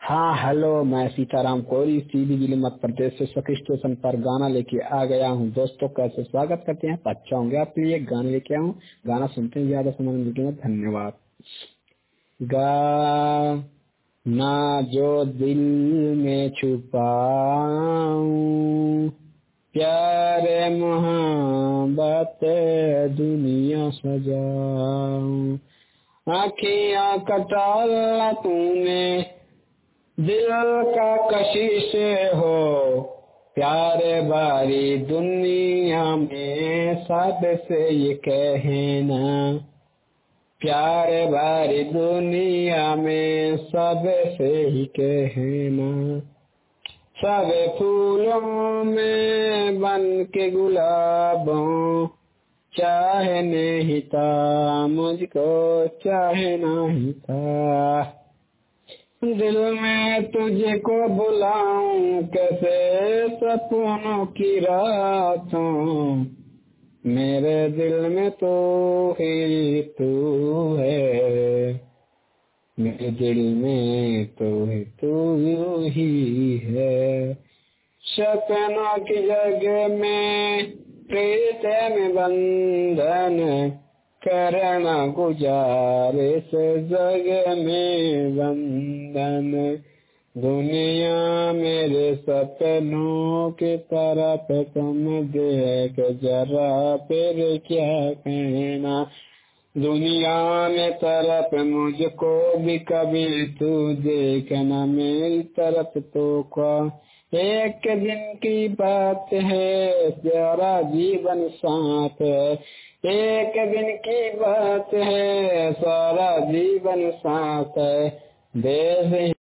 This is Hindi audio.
हाँ हेलो, मैं सीताराम कोरी सीधी जिले मध्य प्रदेश से सखी स्टेशन पर गाना लेके आ गया हूँ। दोस्तों कैसे स्वागत करते हैं। अच्छा होंगे आपके लिए गाना लेके आऊँ। गाना सुनते हैं, ज्यादा समय मिलेगा। धन्यवाद। गाना जो दिल में छुपाऊं, प्यारे मोहब्बत दुनिया सजाऊं। आँखियाँ कटाला तूने दिल का कशिश हो, प्यारे बारी दुनिया में सबसे ये कहना। प्यारे बारी दुनिया में सबसे ही कहना। सब फूलों में बन के गुलाबों, चाहने ही था मुझको, चाहना ही था। दिल में तुझे को बुलाऊं, कैसे सपनों की रातों, मेरे दिल में तो ही तू है। मेरे दिल में तो ही तू ही है। सपनों की जगह में प्रीत में बंधन, करना गुजारिश जग में बंधन। दुनिया मेरे सपनों की तरफ तुम देख जरा, फिर क्या कहना। दुनिया में तरफ मुझको भी कभी तू देखना, मेरी तरफ तो क्या। एक दिन की बात है, सारा जीवन साथ है। एक दिन की बात है, सारा जीवन साथ है। देश